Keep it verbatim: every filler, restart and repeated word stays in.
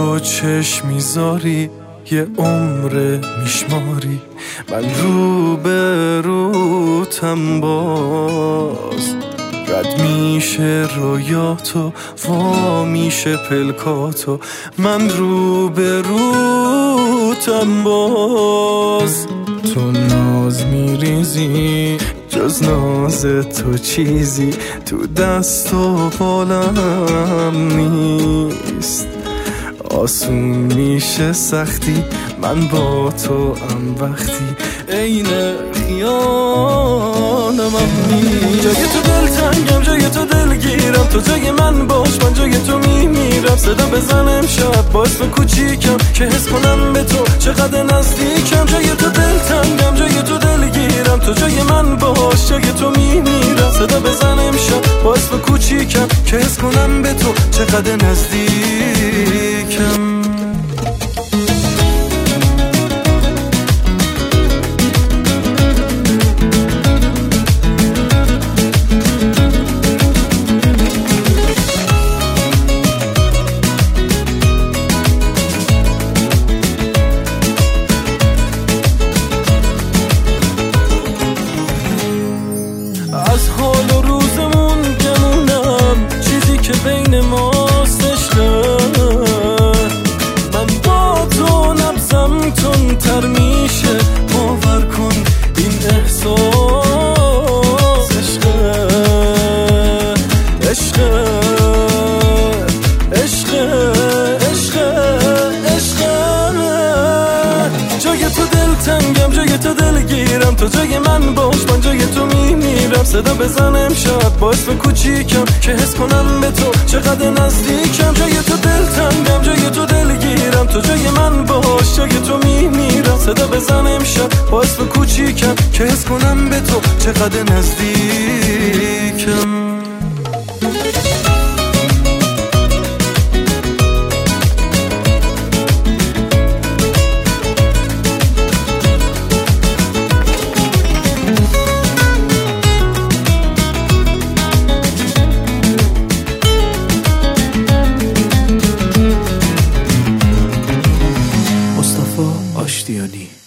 تو چشم میذاری یه عمر میشماری، من رو به روتم باز رد میشه رویاتو وا میشه پلکاتو، من رو به روتم باز. تو ناز میریزی جز ناز تو چیزی تو دست و بالم نیست، آسون میشه سختی من با تو ام وقتی عین خیالم نیست. جای تو دل تنگم جای تو دل گیرم، تو جای من باش من جای تو میمیرم. صدا بزنم شب باعث تو کوچیکم که حس کنم به تو چقدر نزدیکم. جای تو دل تنگم جای تو دل گیرم، تو جای من باش جای تو میمیرم. صدا بزنم شب باعث تو کوچیکم که حس کنم به تو چقدر نزدیکم. از حال و روزمون گمونم چیزی که بین ماست عشقه، من با تو نبضم تون تر میشه باور کن این احساس عشقه. عشقه عشقه عشقه عشقه جای تو دل تنگم جای تو دل گیرم، تو جای من باش من جای تو میمیرم. صدا بزنم شب باعث تو کوچیکم که حس کنم به تو چقدر نزدیکم. جای تو دل تنگم جای تو دل گیرم، تو جای من باش جای تو میمیرم. صدا بزنم شب باعث تو کوچیکم که حس کنم به تو چقدر نزدیکم. آشتیانی